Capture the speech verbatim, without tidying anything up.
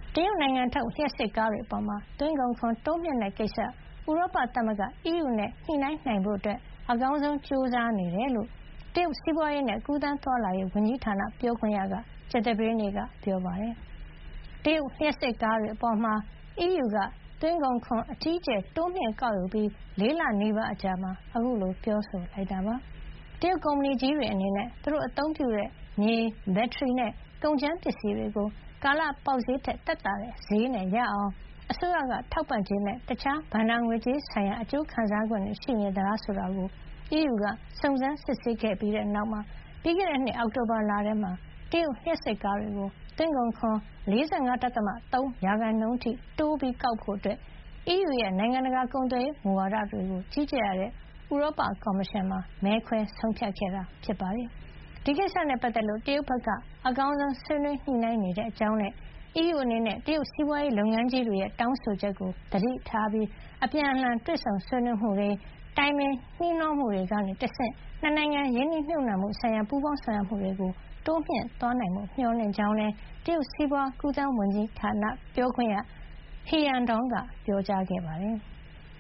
တရုတ်နိုင်ငံထုတ်လျှပ်စစ်ကားတွေအပေါ်သွင်းကုန်ခွန်တိုးမြှင့်တဲ့ကိစ္စဥရောပသမဂ္ဂ အီးယူ နဲ့ညှိနှိုင်းနိုင်ဖို့အကောင်းဆုံးကြိုးစားနေတယ်လို့တရုတ်စီးပွါးရေးနဲ့ကူးသန်းသွားလာရေးဝန်ကြီးဌာနပြောခွင့်ရကကြာသပတေးနေ့ကပြောပါတယ်။တရုတ်လျှပ်စစ်ကားတွေအပေါ်အီးယူကသွင်းကုန်ခွန်အကြီးအကျယ်တိုးမြှင့်ကောက်ယူပြီးလေးလနီးပါးအကြာမှာအခုလိုပြောဆိုလိုက်တာပါ။တရုတ်ကုမ္ပဏီကြီးတွေအနေနဲ့သူတို့အသုံးပြုတဲ့မြေ၊ဘက်ထရီနဲ့ကုန်ကြမ်းပစ္စည်းတွေကိုကာလပေါက်ဈေးထက်သက်သာတဲ့ဈေးနဲ့ရအောင်အစိုးရကထောက်ပံ့ကြေးနဲ့တခြားဘဏ္ဍာငွေကြေးဆိုင်ရာအကျိုးခံစားခွင့်တွေရှိနေသလားဆိုတာကိုအီးယူကစုံစမ်းစစ်ဆေးခဲ့ပြီးတဲ့နောက်ပြီးခဲ့တဲ့နှစ်အောက်တိုဘာလထဲမှာတရုတ်လျှပ်စစ်ကားတွေကိုသွင်းကုန်ခွန် ၄၅.၃ ရာခိုင်နှုန်းအထိတိုးကောက်ဖို့အီးယူရဲ့နိုင်ငံတကာကုန်သွယ်ရေးမူဝါဒတွေကိုကြီးကြပ်ရတဲ့ဥရောပကော်မရှင်မှာမဲခွဲဆုံးဖြတ်ခဲ့တာဖြစ်ပါတယ်။ဒီကိစ္စနဲ့ပတ်သက်လို့တရုတ်ဘက်ကအကောင်းဆုံးဆွေးနွေးညှိနှိုင်းနေတဲ့အကြောင်းနဲ့အီးယူအနေနဲ့တရုတ်စီးပွါးရေးလုပ်ငန်းကြီးတွေရဲ့တောင်းဆိုချက်ကိုသတိထားပြီးအပြန်အလှန်တွေ့ဆုံဆွေးနွေးမှုတွေတိုင်ပင်နှီးနှောမှုတွေကနေတဆင့်နှစ်နိုင်ငံရင်းနှီးမြှုပ်နှံမှုဆိုင်ရာပူးပေါင်းဆောင်ရွက်မှုတွေတိုးမြှင့်သွားနိုင်ဖို့မျှော်လင့်ကြောင်းလည်းတရုတ်စီးပွါးကူးသန်းဝန်ကြီးဌာနပြောခွင့်ရ He Yandong ကပြောကြားခဲ့ပါတယ်။